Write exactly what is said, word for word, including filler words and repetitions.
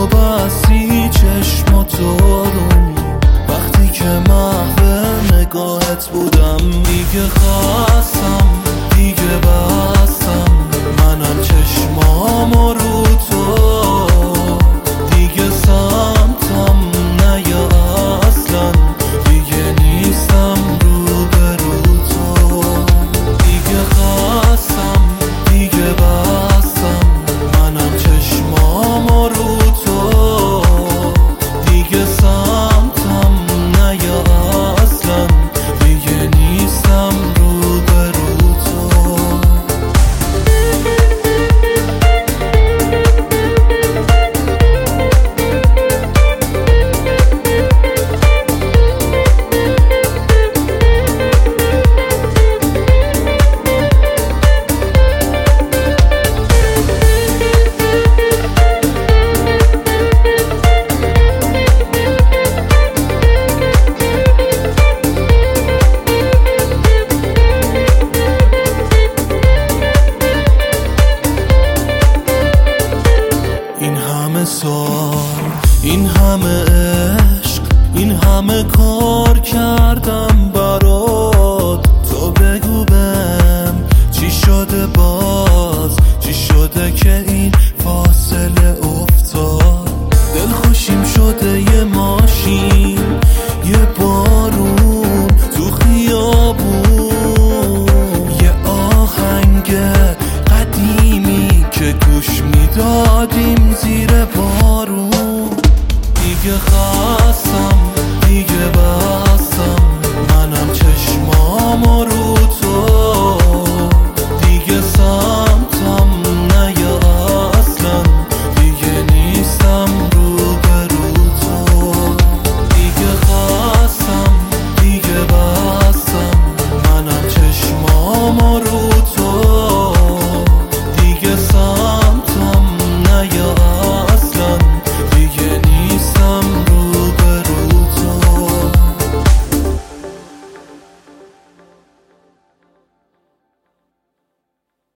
تو بستی چشماتو رو، وقتی که محو نگاهت بودم دیگه خواستم، دیگه بستم منم چشمامو رو تو، دیگه سمتم نیا اصلا، دیگه نیستم رو به رو تو، دیگه خواستم دیگه بستم منم چشمامو رو تو، دیگه سمتم نیا اصلا، دیگه نیستم رو به رو تو. این همه سال، این همه عشق، این همه کار کردم برات، تو بگو بهم چی شده باز، چی شده که این فاصله افتاد. دلخوشیم شده یه ماشین، یه بارون تو خیابون، یه آهنگ قدیمی که گوش میدادیم زیر بارون. دیگه خواستم دیگه بستم منم چشمامو